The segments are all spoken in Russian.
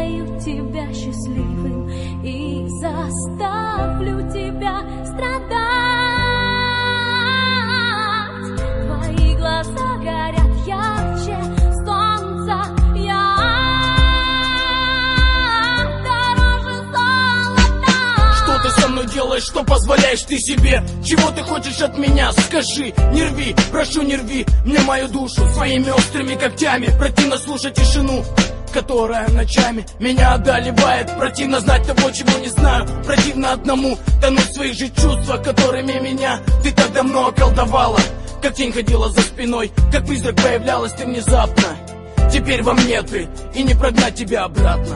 сделаю тебя счастливым и заставлю тебя страдать. Твои глаза горят ярче солнца, я дороже золота. Что ты со мной делаешь, что позволяешь ты себе? Чего ты хочешь от меня? Скажи, не рви, прошу, не рви мне мою душу своими острыми когтями. Противно слушать тишину, которая ночами меня одолевает. Противно знать того, чего не знаю. Противно одному тонуть в своих же чувствах, которыми меня ты так давно околдовала. Как тень ходила за спиной, как призрак появлялась ты внезапно. Теперь во мне ты, и не прогнать тебя обратно.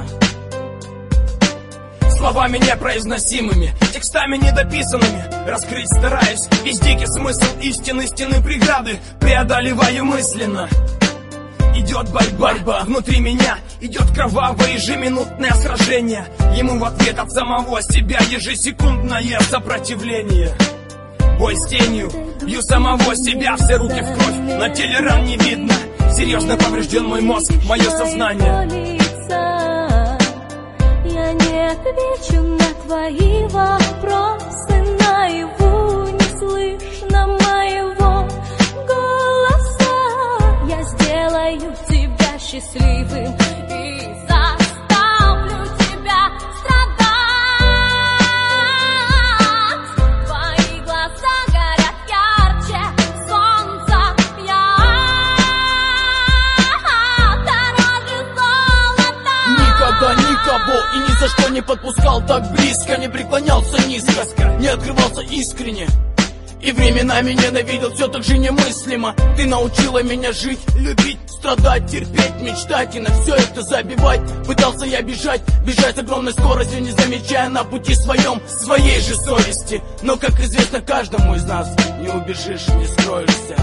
Словами непроизносимыми, текстами недописанными раскрыть стараюсь весь дикий смысл истины, стены преграды преодолеваю мысленно. Идет борьба внутри меня, идет кровавое ежеминутное сражение. Ему в ответ от самого себя ежесекундное сопротивление. Бой с тенью, бью самого себя, все руки в кровь, на теле ран не видно. Серьезно поврежден мой мозг, мое сознание. Я не отвечу на твои вопросы, наяву не слышно моего голоса. Я сделаю тебя счастливым и заставлю тебя страдать. Твои глаза горят ярче солнца, я дороже золота. Никогда никого и ни за что не подпускал так близко, не преклонялся низко, не открывался искренне. И временами ненавидел все так же немыслимо. Ты научила меня жить, любить, страдать, терпеть, мечтать и на все это забивать. Пытался я бежать с огромной скоростью, не замечая на пути своем своей же совести. Но, как известно каждому из нас, не убежишь, не скроешься.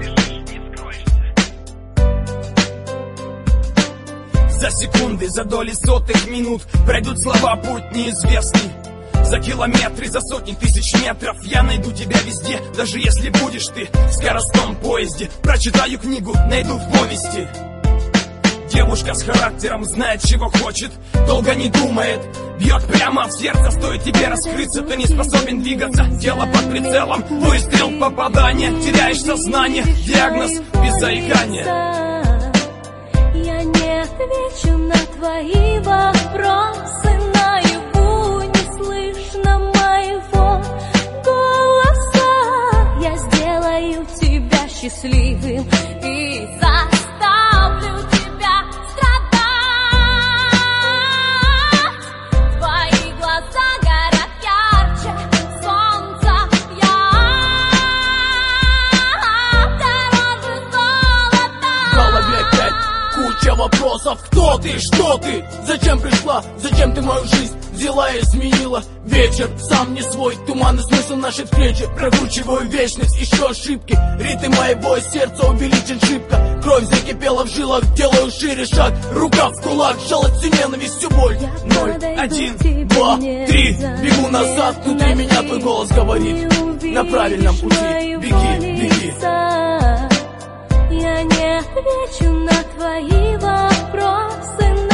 За секунды, за доли сотых минут пройдут слова, путь неизвестный. За километры, за сотни тысяч метров я найду тебя везде, даже если будешь ты в скоростном поезде. Прочитаю книгу, найду в повести. Девушка с характером знает, чего хочет, долго не думает, бьет прямо в сердце. Стоит тебе раскрыться, ты не способен двигаться. Тело под прицелом, выстрел, попадание, теряешь сознание, диагноз без заикания. Я не отвечу на твои вопросы, наяву не слышно моего голоса. Я сделаю тебя счастливым и заставлю тебя страдать. Твои глаза горят ярче солнца, я дороже золота. В голове опять куча вопросов. Кто ты, что ты, зачем пришла, зачем ты мою жизнь взяла и изменила? Вечер сам не свой, туманный смысл нашей встречи. Прокручиваю вечность, еще ошибки. Ритм моего сердца увеличен шибко. Кровь закипела в жилах, делаю шире шаг. Рука в кулак, сжала всю ненависть, всю боль. 0, 1, 2, 3. Бегу назад, внутри меня твой голос говорит: на правильном пути, беги, беги. Я не отвечу на твои вопросы,